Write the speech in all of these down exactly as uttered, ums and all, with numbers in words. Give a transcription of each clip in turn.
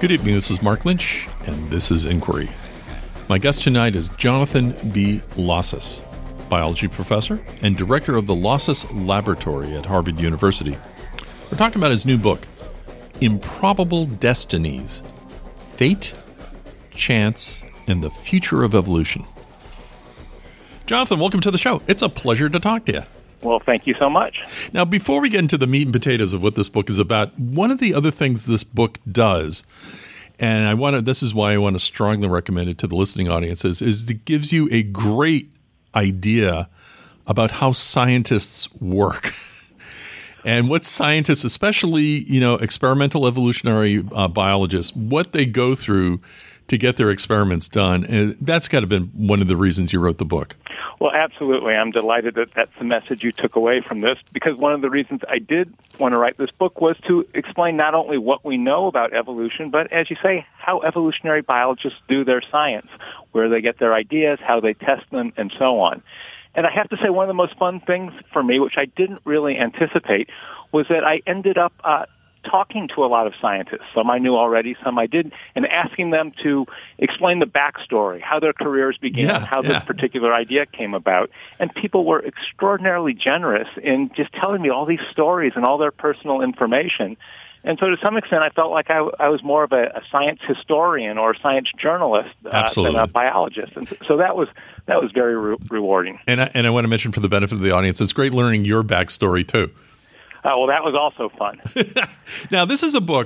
Good evening, this is Mark Lynch, and this is Inquiry. My guest tonight is Jonathan B. Lossis, biology professor and director of the Lossis Laboratory at Harvard University. We're talking about his new book, Improbable Destinies, Fate, Chance, and the Future of Evolution. Jonathan, welcome to the show. It's a pleasure to talk to you. Well, thank you so much. Now, before we get into the meat and potatoes of what this book is about, one of the other things this book does, and I want to, this is why I want to strongly recommend it to the listening audiences, is it gives you a great idea about how scientists work. And what scientists, especially, you know, experimental evolutionary uh, biologists, what they go through to get their experiments done. And that's got to have been one of the reasons you wrote the book. Well, absolutely. I'm delighted that that's the message you took away from this, because one of the reasons I did want to write this book was to explain not only what we know about evolution, but, as you say, how evolutionary biologists do their science, where they get their ideas, how they test them, and so on. And I have to say, one of the most fun things for me, which I didn't really anticipate, was that I ended up uh, talking to a lot of scientists. Some I knew already, some I didn't, and asking them to explain the backstory, how their careers began, yeah, how yeah. this particular idea came about. And people were extraordinarily generous in just telling me all these stories and all their personal information. And so to some extent, I felt like I, I was more of a, a science historian or a science journalist uh, than a biologist. And so that was that was very re- rewarding. And I, and I want to mention, for the benefit of the audience, it's great learning your backstory, too. Uh, well, that was also fun. Now, this is a book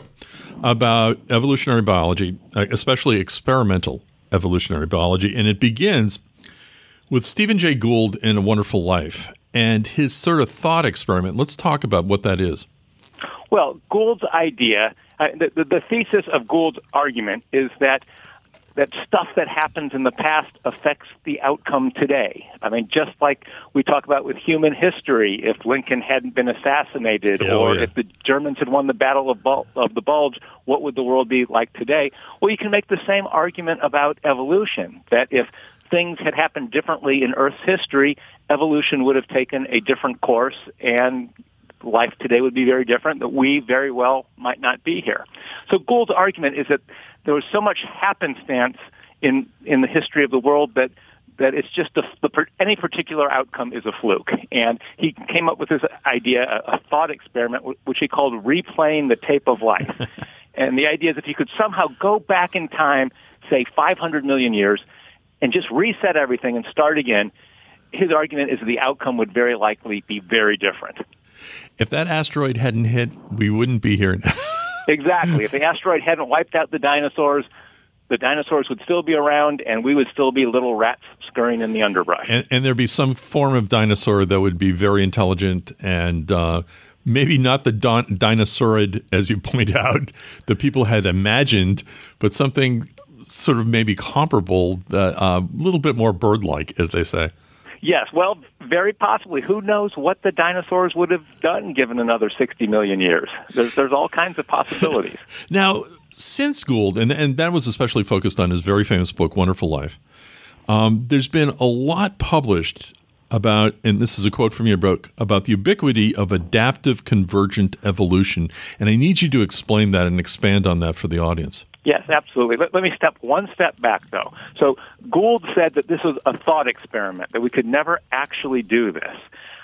about evolutionary biology, especially experimental evolutionary biology, and it begins with Stephen Jay Gould in A Wonderful Life and his sort of thought experiment. Let's talk about what that is. Well, Gould's idea, uh, the, the, the thesis of Gould's argument is that that stuff that happens in the past affects the outcome today. I mean, just like we talk about with human history, if Lincoln hadn't been assassinated, oh, or yeah. if the Germans had won the Battle of, Bul- of the Bulge, what would the world be like today? Well, you can make the same argument about evolution, that if things had happened differently in Earth's history, evolution would have taken a different course, and life today would be very different, that we very well might not be here. So Gould's argument is that there was so much happenstance in in the history of the world that that it's just a, the, any particular outcome is a fluke. And he came up with this idea, a, a thought experiment, which he called replaying the tape of life. And the idea is if you could somehow go back in time, say five hundred million years, and just reset everything and start again, his argument is that the outcome would very likely be very different. If that asteroid hadn't hit, we wouldn't be here now. Exactly. If the asteroid hadn't wiped out the dinosaurs, the dinosaurs would still be around, and we would still be little rats scurrying in the underbrush. And, and there'd be some form of dinosaur that would be very intelligent and uh, maybe not the don- dinosaurid, as you point out, that people had imagined, but something sort of maybe comparable, a uh, uh, little bit more bird-like, as they say. Yes, well, very possibly. Who knows what the dinosaurs would have done given another sixty million years? There's, there's all kinds of possibilities. Now, since Gould, and, and that was especially focused on his very famous book, Wonderful Life, um, there's been a lot published about, and this is a quote from your book, about the ubiquity of adaptive convergent evolution. And I need you to explain that and expand on that for the audience. Yes, absolutely. Let, let me step one step back, though. So Gould said that this was a thought experiment, that we could never actually do this.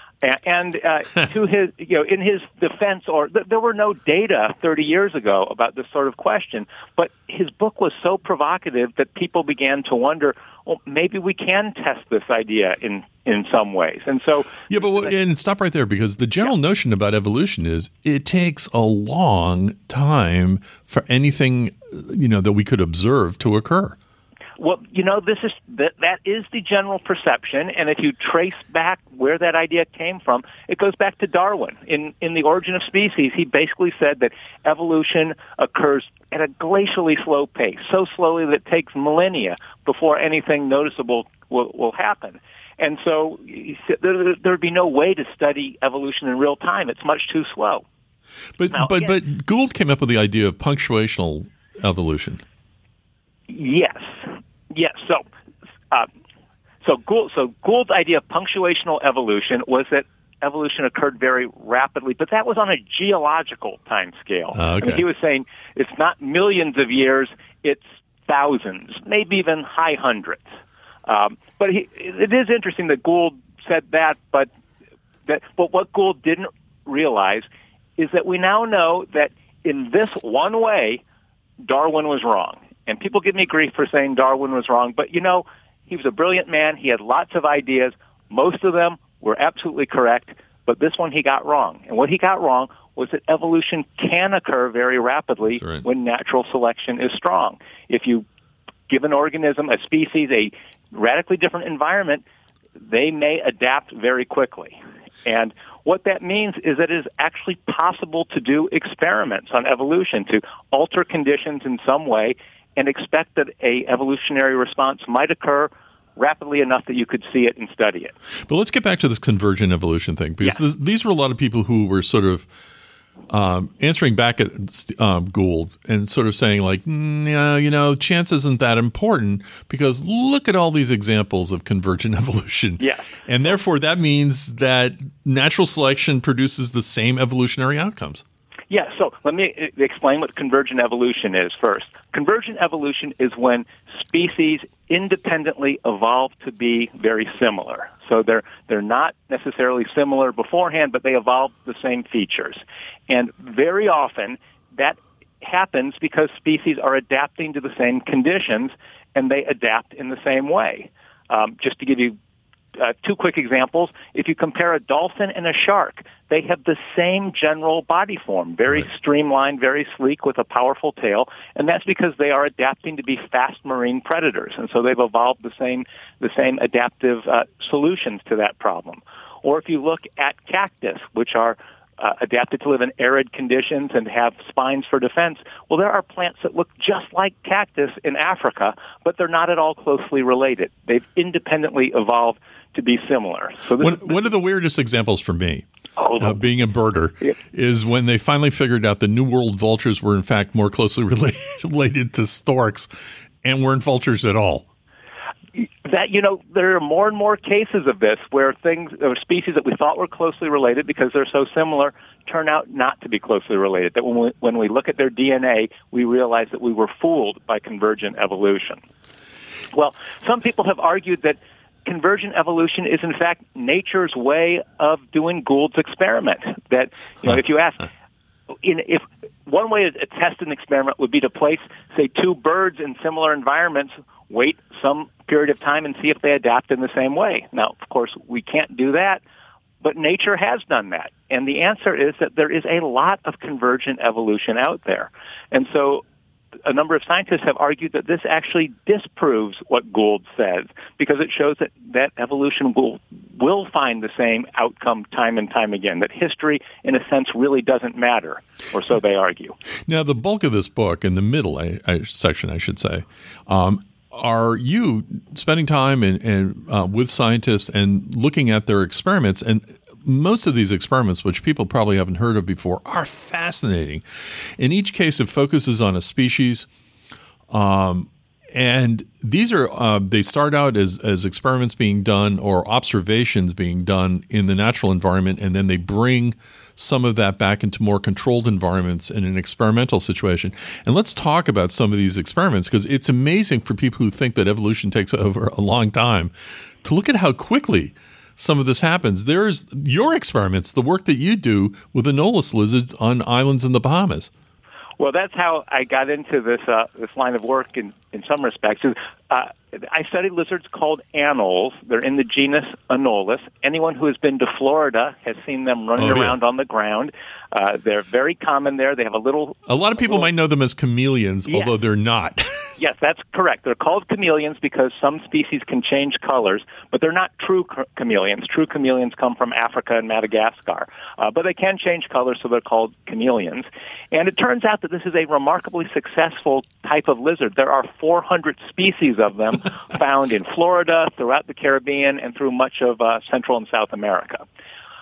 And uh, to his, you know, in his defense, or th- there were no data thirty years ago about this sort of question, but his book was so provocative that people began to wonder, well, maybe we can test this idea in, in some ways. And so, yeah, but and stop right there, because the general yeah. notion about evolution is it takes a long time for anything, you know, that we could observe to occur. Well, you know, this is that, that is the general perception, and if you trace back where that idea came from, it goes back to Darwin. In in The Origin of Species, he basically said that evolution occurs at a glacially slow pace, so slowly that it takes millennia before anything noticeable will, will happen. And so there there would be no way to study evolution in real time. It's much too slow. But now, but again, but Gould came up with the idea of punctuational evolution. Yes. Yes. So, uh, so Gould, so Gould's idea of punctuational evolution was that evolution occurred very rapidly, but that was on a geological time scale. Uh, okay. I mean, he was saying it's not millions of years, it's thousands, maybe even high hundreds. Um, but he, it is interesting that Gould said that, but that, but what Gould didn't realize is that we now know that in this one way, Darwin was wrong. And people give me grief for saying Darwin was wrong, but you know, he was a brilliant man. He had lots of ideas. Most of them were absolutely correct, but this one he got wrong. And what he got wrong was that evolution can occur very rapidly right. when natural selection is strong. If you give an organism, a species, a radically different environment, they may adapt very quickly. And what that means is that it is actually possible to do experiments on evolution, to alter conditions in some way and expect that a evolutionary response might occur rapidly enough that you could see it and study it. But let's get back to this convergent evolution thing, because Yes. th- these were a lot of people who were sort of um, answering back at um, Gould and sort of saying like, no, you know, chance isn't that important because look at all these examples of convergent evolution. Yes. And therefore that means that natural selection produces the same evolutionary outcomes. Yeah, so let me explain what convergent evolution is first. Convergent evolution is when species independently evolve to be very similar. So they're they're not necessarily similar beforehand, but they evolve the same features. And very often that happens because species are adapting to the same conditions and they adapt in the same way. Um, just to give you Uh, two quick examples. If you compare a dolphin and a shark, they have the same general body form, very right. streamlined, very sleek with a powerful tail, and that's because they are adapting to be fast marine predators, and so they've evolved the same the same adaptive uh, solutions to that problem. Or if you look at cactus, which are Uh, adapted to live in arid conditions and have spines for defense. Well, there are plants that look just like cactus in Africa, but they're not at all closely related. They've independently evolved to be similar. So this One, is, one of the weirdest examples for me, Oh, uh, being a birder, Yeah. is when they finally figured out the New World vultures were in fact more closely related, related to storks and weren't vultures at all. that, you know, there are more and more cases of this where things, or species that we thought were closely related because they're so similar, turn out not to be closely related. That when we, when we look at their D N A, we realize that we were fooled by convergent evolution. Well, some people have argued that convergent evolution is, in fact, nature's way of doing Gould's experiment. That, you know, if you ask, in, if one way to test an experiment would be to place, say, two birds in similar environments, wait some period of time and see if they adapt in the same way. Now, of course, we can't do that, but nature has done that. And the answer is that there is a lot of convergent evolution out there. And so a number of scientists have argued that this actually disproves what Gould says because it shows that, that evolution will, will find the same outcome time and time again, that history, in a sense, really doesn't matter, or so they argue. Now, the bulk of this book, in the middle I, I, section, I should say, um, are you spending time and, and uh, with scientists and looking at their experiments. And most of these experiments, which people probably haven't heard of before, are fascinating. In each case, it focuses on a species. Um, and these are, uh, they start out as, as experiments being done or observations being done in the natural environment, and then they bring some of that back into more controlled environments in an experimental situation. And let's talk about some of these experiments because it's amazing for people who think that evolution takes over a long time to look at how quickly some of this happens. There's your experiments, the work that you do with anolis lizards on islands in the Bahamas. Well, that's how I got into this uh, this line of work in, in some respects. Uh, I study lizards called anoles. They're in the genus Anolis. Anyone who has been to Florida has seen them running oh, yeah. around on the ground. Uh, they're very common there. They have a little... A lot of people little, might know them as chameleons, yeah. although they're not. Yes, that's correct. They're called chameleons because some species can change colors, but they're not true chameleons. True chameleons come from Africa and Madagascar. Uh, but they can change colors, so they're called chameleons. And it turns out that this is a remarkably successful type of lizard. There are four hundred species of them found in Florida, throughout the Caribbean, and through much of uh, Central and South America.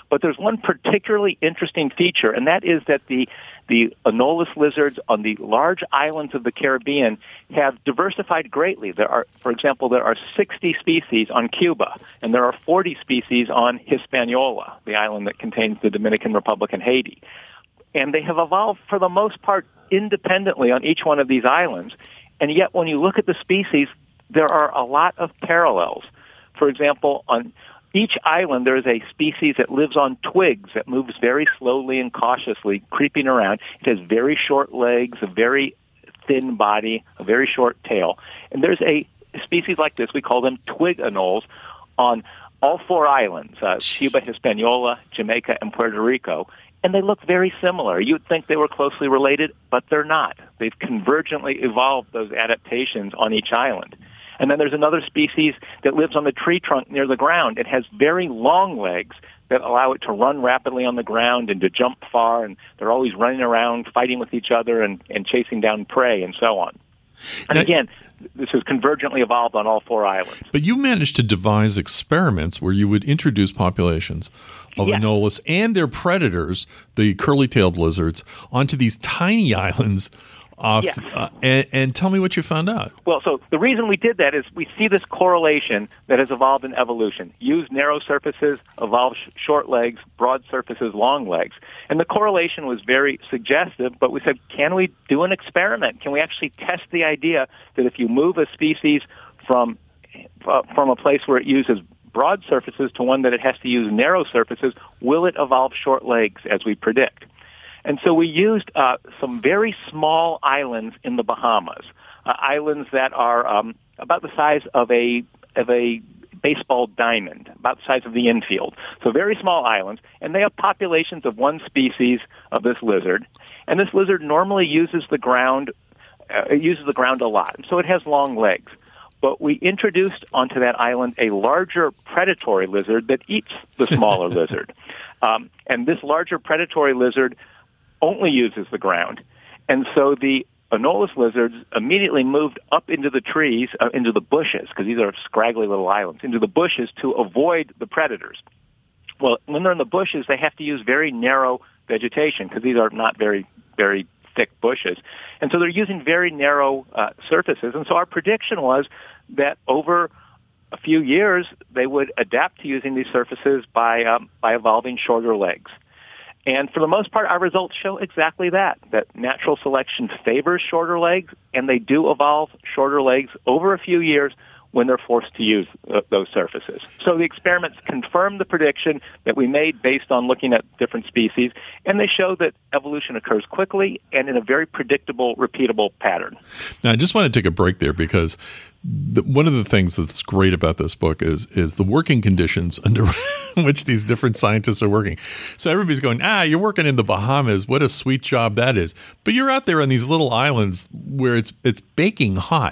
But there's one particularly interesting feature, and that is that the the anolis lizards on the large islands of the Caribbean have diversified greatly. There are, for example, there are sixty species on Cuba, and there are forty species on Hispaniola, the island that contains the Dominican Republic and Haiti. And they have evolved, for the most part, independently on each one of these islands. And yet, when you look at the species, there are a lot of parallels. For example, on each island, there is a species that lives on twigs that moves very slowly and cautiously, creeping around. It has very short legs, a very thin body, a very short tail. And there's a species like this, we call them twig anoles, on all four islands, uh, Cuba, Hispaniola, Jamaica, and Puerto Rico. And they look very similar. You'd think they were closely related, but they're not. They've convergently evolved those adaptations on each island. And then there's another species that lives on the tree trunk near the ground. It has very long legs that allow it to run rapidly on the ground and to jump far, and they're always running around, fighting with each other and, and chasing down prey and so on. And now, again, this has convergently evolved on all four islands. But you managed to devise experiments where you would introduce populations of yes. anolis and their predators, the curly-tailed lizards, onto these tiny islands. Off, yes. uh, and, and tell me what you found out. Well, so the reason we did that is we see this correlation that has evolved in evolution. Use narrow surfaces, evolve sh- short legs, broad surfaces, long legs. And the correlation was very suggestive, but we said, can we do an experiment? Can we actually test the idea that if you move a species from uh, from a place where it uses broad surfaces to one that it has to use narrow surfaces, will it evolve short legs as we predict? And so we used uh, some very small islands in the Bahamas, uh, islands that are um, about the size of a of a baseball diamond, about the size of the infield. So very small islands, and they have populations of one species of this lizard. And this lizard normally uses the ground, uh, it uses the ground a lot, so it has long legs. But we introduced onto that island a larger predatory lizard that eats the smaller lizard. Um, and this larger predatory lizard only uses the ground. And so the anolis lizards immediately moved up into the trees, uh, into the bushes, because these are scraggly little islands, into the bushes to avoid the predators. Well, when they're in the bushes, they have to use very narrow vegetation, because these are not very, very thick bushes. And so they're using very narrow uh, surfaces. And so our prediction was that over a few years, they would adapt to using these surfaces by um, by evolving shorter legs. And for the most part, our results show exactly that, that natural selection favors shorter legs, and they do evolve shorter legs over a few years when they're forced to use uh, those surfaces. So the experiments confirm the prediction that we made based on looking at different species, and they show that evolution occurs quickly and in a very predictable, repeatable pattern. Now, I just want to take a break there because the, one of the things that's great about this book is is the working conditions under which these different scientists are working. So everybody's going, ah, you're working in the Bahamas. What a sweet job that is. But you're out there on these little islands where it's it's baking hot.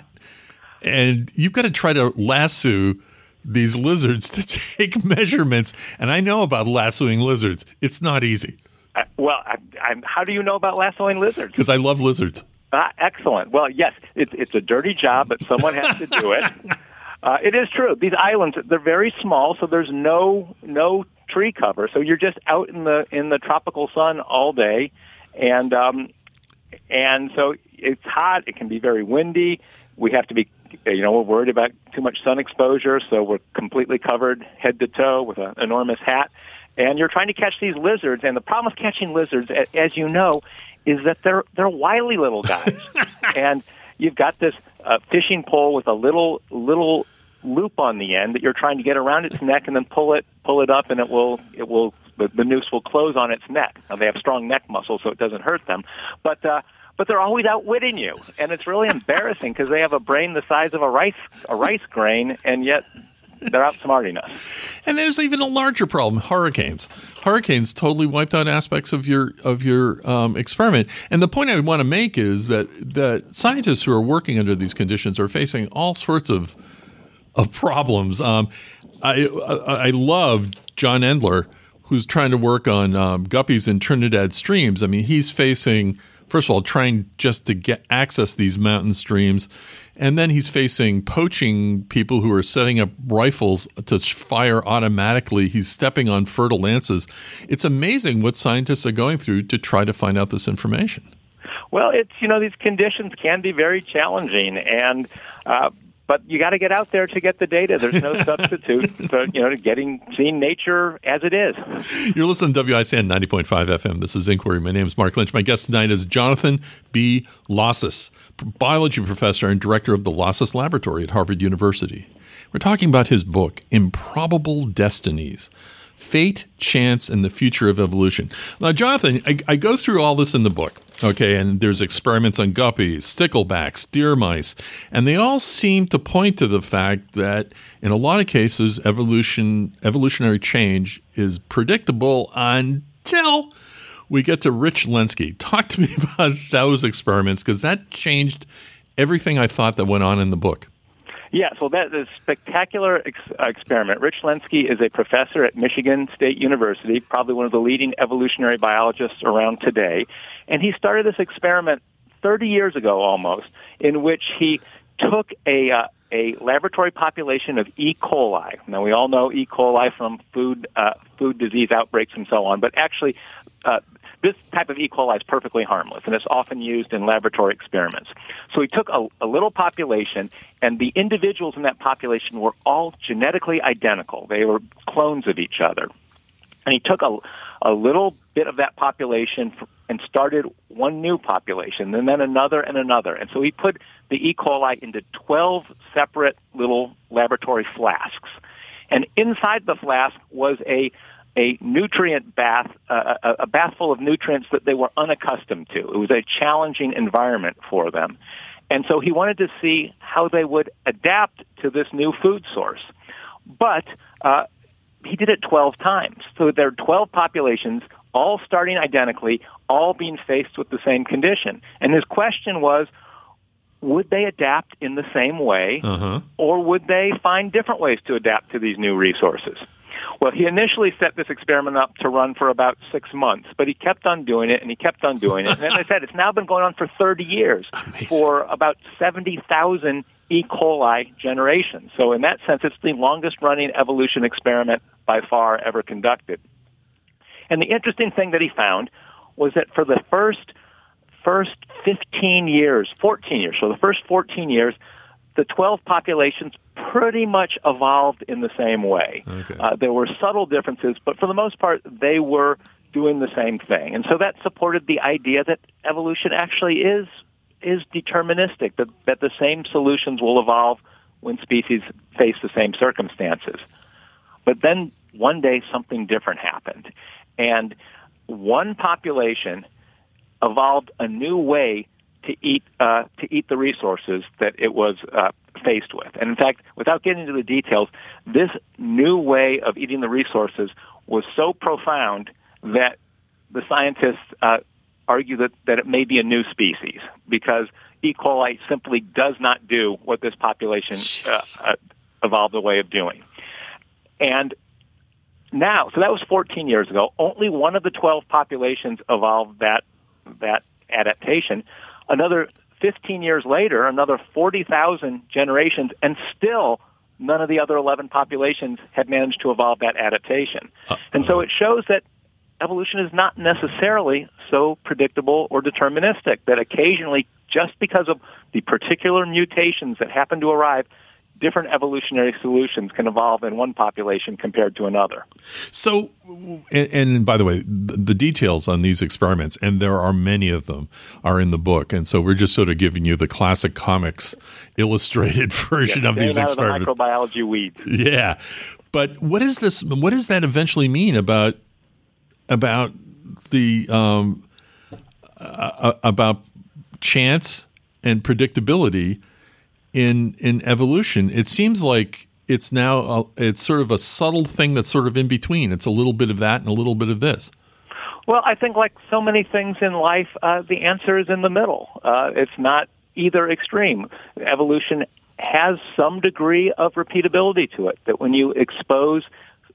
And you've got to try to lasso these lizards to take measurements. And I know about lassoing lizards. It's not easy. Uh, well, I, I, how do you know about lassoing lizards? Because I love lizards. Ah, excellent. Well, yes, it's it's a dirty job, but someone has to do it. Uh, it is true. These islands, they're very small, so there's no no tree cover. So you're just out in the in the tropical sun all day, and um, and so it's hot. It can be very windy. We have to be, you know, we're worried about too much sun exposure, so we're completely covered head to toe with an enormous hat. And you're trying to catch these lizards, and the problem with catching lizards, as you know, is that they're they're wily little guys. And you've got this uh, fishing pole with a little little loop on the end that you're trying to get around its neck, and then pull it pull it up, and it will it will the, the noose will close on its neck. Now they have strong neck muscles, so it doesn't hurt them, but. Uh, But they're always outwitting you, and it's really embarrassing because they have a brain the size of a rice a rice grain, and yet they're outsmarting us. And there's even a larger problem: hurricanes. Hurricanes totally wiped out aspects of your of your um, experiment. And the point I want to make is that that scientists who are working under these conditions are facing all sorts of of problems. Um, I, I I love John Endler, who's trying to work on um, guppies in Trinidad streams. I mean, he's facing first of all, trying just to get access these mountain streams. And then he's facing poaching people who are setting up rifles to fire automatically. He's stepping on fertile lances. It's amazing what scientists are going through to try to find out this information. Well, it's, you know, these conditions can be very challenging, and uh, but you got to get out there to get the data. There's no substitute for, you know, getting, seeing nature as it is. You're listening to W I C N ninety point five F M. This is Inquiry. My name is Mark Lynch. My guest tonight is Jonathan B. Lossis, biology professor and director of the Lossis Laboratory at Harvard University. We're talking about his book, Improbable Destinies: Fate, Chance, and the Future of Evolution. Now, Jonathan, I, I go through all this in the book, okay, and there's experiments on guppies, sticklebacks, deer mice, and they all seem to point to the fact that in a lot of cases, evolution, evolutionary change is predictable until we get to Rich Lenski. Talk to me about those experiments, because that changed everything I thought that went on in the book. Yes, well, that is a spectacular ex- experiment. Rich Lenski is a professor at Michigan State University, probably one of the leading evolutionary biologists around today. And he started this experiment thirty years ago almost, in which he took a uh, a laboratory population of E. coli. Now, we all know E. coli from food uh, food disease outbreaks and so on, but actually uh, this type of E. coli is perfectly harmless, and it's often used in laboratory experiments. So he took a, a little population, and the individuals in that population were all genetically identical. They were clones of each other. And he took a, a little bit of that population and started one new population, and then another and another. And so he put the E. coli into twelve separate little laboratory flasks. And inside the flask was a a nutrient bath, uh, a, a bath full of nutrients that they were unaccustomed to. It was a challenging environment for them. And so he wanted to see how they would adapt to this new food source. But uh, he did it twelve times. So there are twelve populations, all starting identically, all being faced with the same condition. And his question was, would they adapt in the same way, uh-huh. or would they find different ways to adapt to these new resources? Well, he initially set this experiment up to run for about six months, but he kept on doing it, and he kept on doing it. And as I said, it's now been going on for thirty years, Amazing. For about seventy thousand E. coli generations. So in that sense, it's the longest-running evolution experiment by far ever conducted. And the interesting thing that he found was that for the first first fifteen years, fourteen years, so the first fourteen years, the twelve populations pretty much evolved in the same way. Okay. Uh, there were subtle differences, but for the most part, they were doing the same thing. And so that supported the idea that evolution actually is is deterministic, that, that the same solutions will evolve when species face the same circumstances. But then one day something different happened, and one population evolved a new way to eat uh, to eat the resources that it was uh, faced with. And in fact, without getting into the details, this new way of eating the resources was so profound that the scientists uh, argue that, that it may be a new species, because E. coli simply does not do what this population uh, uh, evolved a way of doing. And now, so that was fourteen years ago, only one of the twelve populations evolved that that adaptation. Another fifteen years later, another forty thousand generations, and still none of the other eleven populations had managed to evolve that adaptation. Uh, and so it shows that evolution is not necessarily so predictable or deterministic, that occasionally, just because of the particular mutations that happen to arrive, different evolutionary solutions can evolve in one population compared to another. So, and, and by the way, the, the details on these experiments, and there are many of them, are in the book. And so we're just sort of giving you the classic comics illustrated version yeah, of these out experiments. Of the microbiology weeds. Yeah. But what is this? What does that eventually mean about about the um, uh, about chance and predictability in in evolution? It seems like it's now a, it's sort of a subtle thing that's sort of in between. It's a little bit of that and a little bit of this. Well, I think like so many things in life, uh, the answer is in the middle. Uh, it's not either extreme. Evolution has some degree of repeatability to it, that when you expose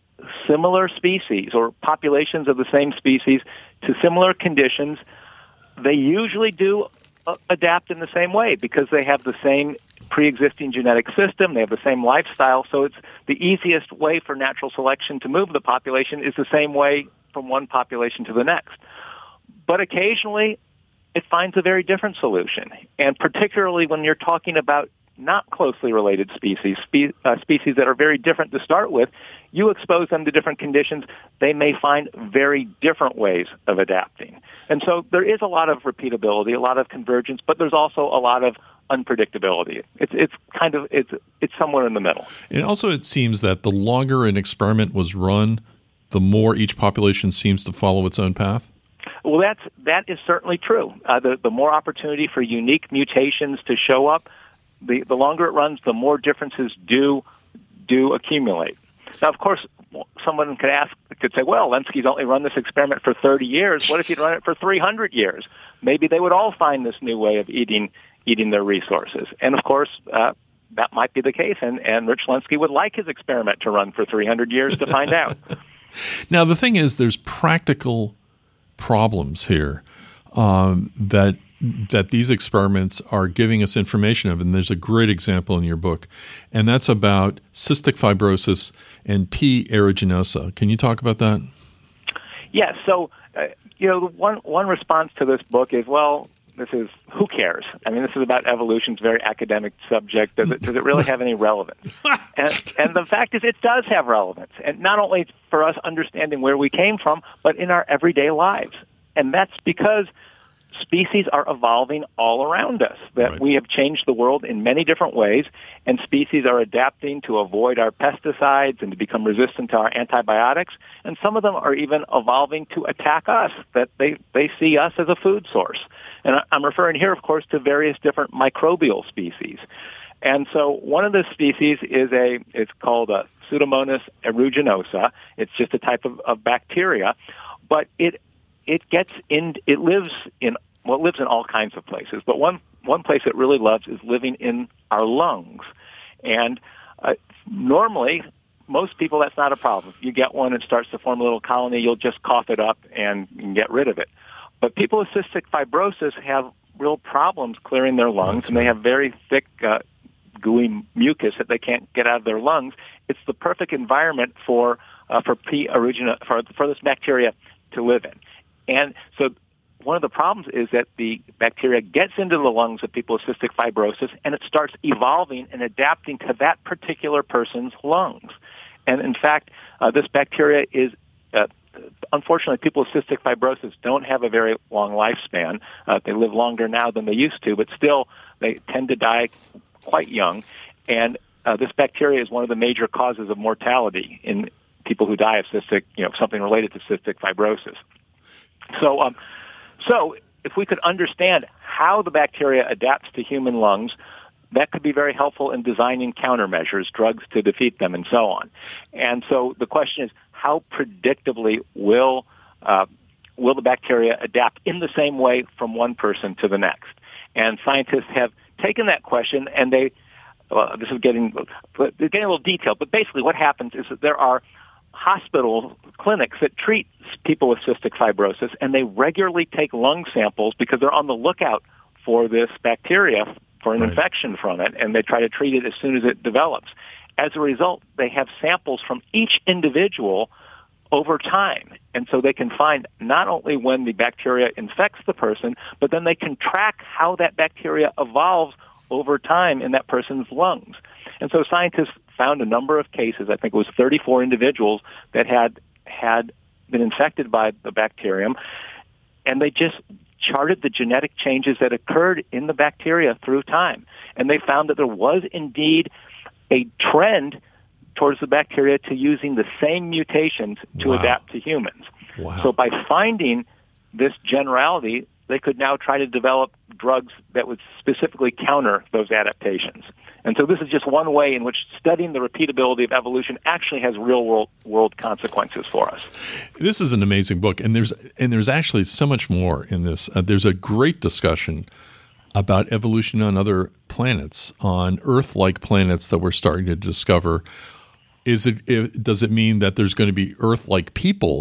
similar species or populations of the same species to similar conditions, they usually do uh, adapt in the same way because they have the same pre-existing genetic system, they have the same lifestyle, so it's the easiest way for natural selection to move the population is the same way from one population to the next. But occasionally, it finds a very different solution, and particularly when you're talking about not closely related species, spe- uh, species that are very different to start with, you expose them to different conditions, they may find very different ways of adapting. And so there is a lot of repeatability, a lot of convergence, but there's also a lot of unpredictability. It's it's kind of it's it's somewhere in the middle. And also it seems that the longer an experiment was run, the more each population seems to follow its own path. Well, that's that is certainly true. Uh, the the more opportunity for unique mutations to show up, the the longer it runs, the more differences do do accumulate. Now, of course, someone could ask, could say, well, Lenski's only run this experiment for thirty years. What if he'd run it for three hundred years? Maybe they would all find this new way of eating eating their resources. And, of course, uh, that might be the case, and, and Rich Lenski would like his experiment to run for three hundred years to find out. Now, the thing is, there's practical problems here um, that that these experiments are giving us information of, and there's a great example in your book, and that's about cystic fibrosis and P. aeruginosa. Can you talk about that? Yes. So, uh, you know, one one response to this book is, well, this is, who cares? I mean, this is about evolution. It's a very academic subject. Does it, does it really have any relevance? And, and the fact is it does have relevance, and not only for us understanding where we came from, but in our everyday lives. And that's because species are evolving all around us, that right. we have changed the world in many different ways, and species are adapting to avoid our pesticides and to become resistant to our antibiotics, and some of them are even evolving to attack us, that they, they see us as a food source. And I'm referring here, of course, to various different microbial species. And so one of the species is a, it's called a Pseudomonas aeruginosa. It's just a type of, of bacteria, but it It gets in. It lives in well, it lives in all kinds of places. But one one place it really loves is living in our lungs. And uh, normally, most people, that's not a problem. You get one, it starts to form a little colony. You'll just cough it up and get rid of it. But people with cystic fibrosis have real problems clearing their lungs, and they have very thick, uh, gooey mucus that they can't get out of their lungs. It's the perfect environment for uh, for P. aeruginosa for for this bacteria to live in. And so one of the problems is that the bacteria gets into the lungs of people with cystic fibrosis, and it starts evolving and adapting to that particular person's lungs. And in fact, uh, this bacteria is, uh, unfortunately, people with cystic fibrosis don't have a very long lifespan. Uh, they live longer now than they used to, but still they tend to die quite young. And uh, this bacteria is one of the major causes of mortality in people who die of cystic, you know, something related to cystic fibrosis. So, um, so if we could understand how the bacteria adapts to human lungs, that could be very helpful in designing countermeasures, drugs to defeat them, and so on. And so the question is, how predictably will uh, will the bacteria adapt in the same way from one person to the next? And scientists have taken that question, and they well, this is getting they're getting a little detailed, but basically what happens is that there are hospital clinics that treat people with cystic fibrosis, and they regularly take lung samples because they're on the lookout for this bacteria, for an right. infection from it, and they try to treat it as soon as it develops. As a result, they have samples from each individual over time, and so they can find not only when the bacteria infects the person, but then they can track how that bacteria evolves over time in that person's lungs. And so scientists found a number of cases, I think it was thirty-four individuals that had had been infected by the bacterium, and they just charted the genetic changes that occurred in the bacteria through time. And they found that there was indeed a trend towards the bacteria to using the same mutations to wow. adapt to humans. Wow. So by finding this generality, they could now try to develop drugs that would specifically counter those adaptations. And so this is just one way in which studying the repeatability of evolution actually has real world, world consequences for us. This is an amazing book, and there's and there's actually so much more in this. Uh, there's a great discussion about evolution on other planets, on Earth-like planets that we're starting to discover. Is it? If, does it mean that there's going to be Earth-like people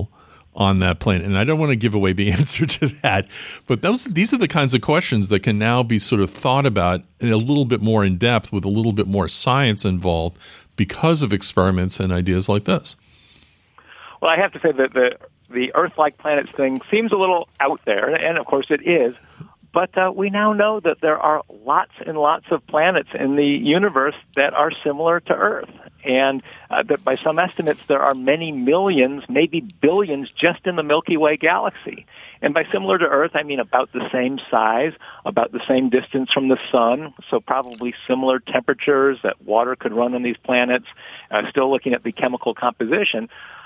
on that planet? And I don't want to give away the answer to that, but those these are the kinds of questions that can now be sort of thought about in a little bit more in depth with a little bit more science involved because of experiments and ideas like this. Well, I have to say that the the Earth-like planets thing seems a little out there, and of course it is. But uh, we now know that there are lots and lots of planets in the universe that are similar to Earth. And uh, that by some estimates, there are many millions, maybe billions, just in the Milky Way galaxy. And by similar to Earth, I mean about the same size, about the same distance from the sun, so probably similar temperatures that water could run on these planets, uh, still looking at the chemical composition.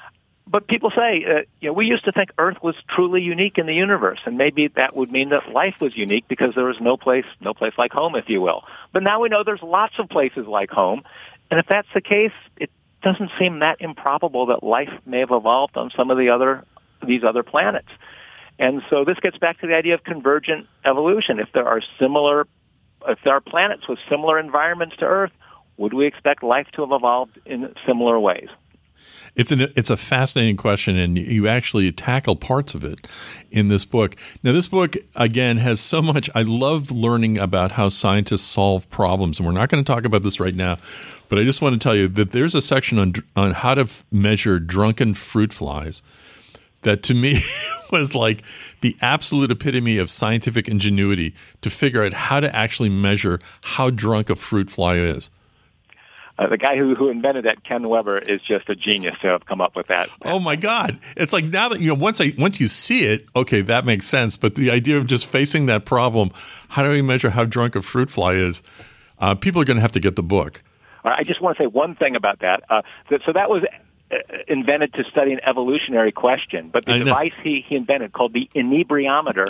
But people say, uh, you know, we used to think Earth was truly unique in the universe, and maybe that would mean that life was unique because there was no place, no place like home, if you will. But now we know there's lots of places like home, and if that's the case, it doesn't seem that improbable that life may have evolved on some of the other these other planets. And so this gets back to the idea of convergent evolution. If there are similar, if there are planets with similar environments to Earth, would we expect life to have evolved in similar ways? It's an it's a fascinating question, and you actually tackle parts of it in this book. Now, this book, again, has so much. I love learning about how scientists solve problems, and we're not going to talk about this right now, but I just want to tell you that there's a section on on how to f- measure drunken fruit flies that to me was like the absolute epitome of scientific ingenuity to figure out how to actually measure how drunk a fruit fly is. Uh, the guy who, who invented that, Ken Weber, is just a genius to have come up with that. Oh my God! It's like now that you know, once I once you see it, okay, that makes sense. But the idea of just facing that problem, how do we measure how drunk a fruit fly is? Uh, people are going to have to get the book. I just want to say one thing about that. Uh, that so that was invented to study an evolutionary question, but the device he, he invented, called the inebriameter,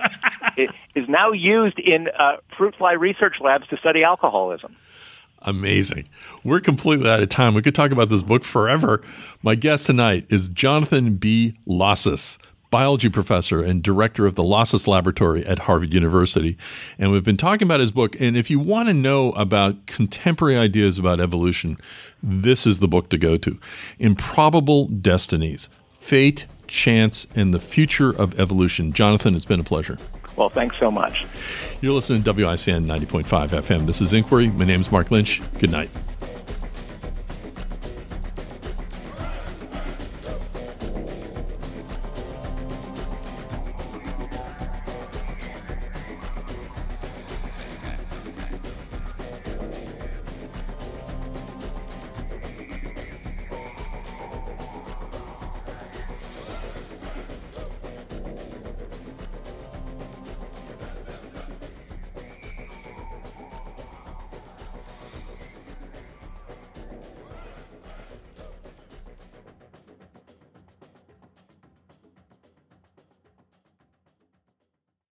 is now used in uh, fruit fly research labs to study alcoholism. Amazing. We're completely out of time. We could talk about this book forever. My guest tonight is Jonathan B. Lossis, biology professor and director of the Lossis Laboratory at Harvard University. And we've been talking about his book. And if you want to know about contemporary ideas about evolution, this is the book to go to. Improbable Destinies, Fate, Chance, and the Future of Evolution. Jonathan, it's been a pleasure. Well, thanks so much. You're listening to W I C N ninety point five F M. This is Inquiry. My name is Mark Lynch. Good night.